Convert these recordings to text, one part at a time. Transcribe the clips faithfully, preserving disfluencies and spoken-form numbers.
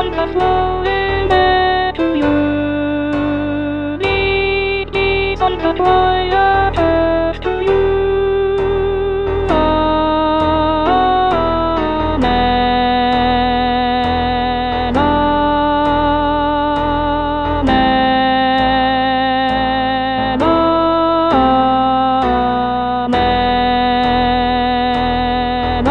sun's flowing back to you. The, the sun's a bright earth to you. Amen. Amen. Amen.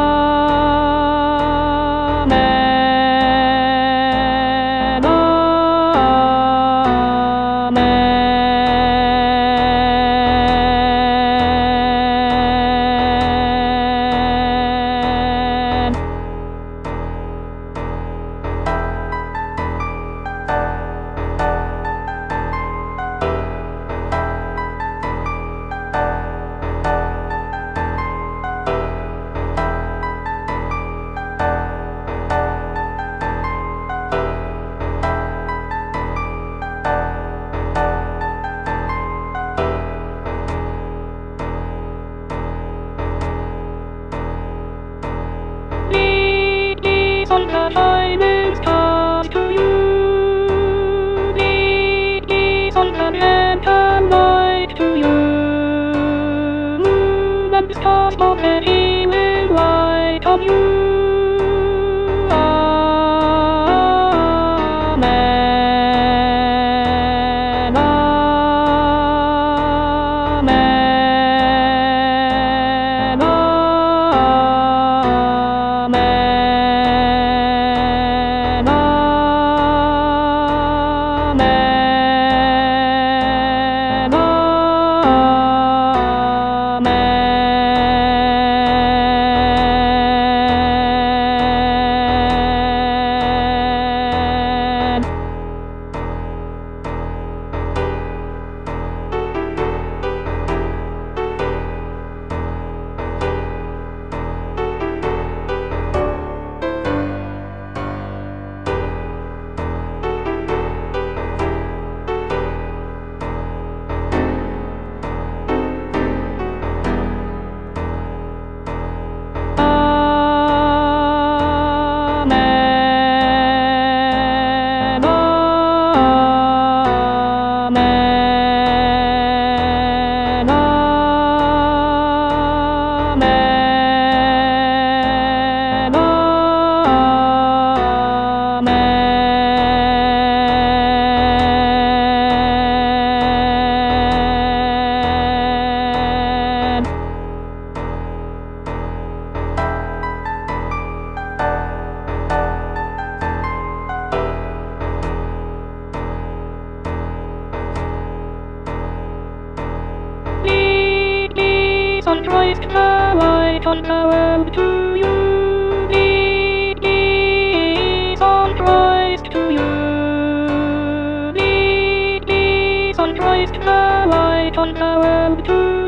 Sun that shining stars to you. The, the sun that lantern light to you. Moon and stars of the healing light on you. Amen. Amen. Sunrise the light on the world to you. The, the sunrise to you. The, the sunrise the light on the world to you.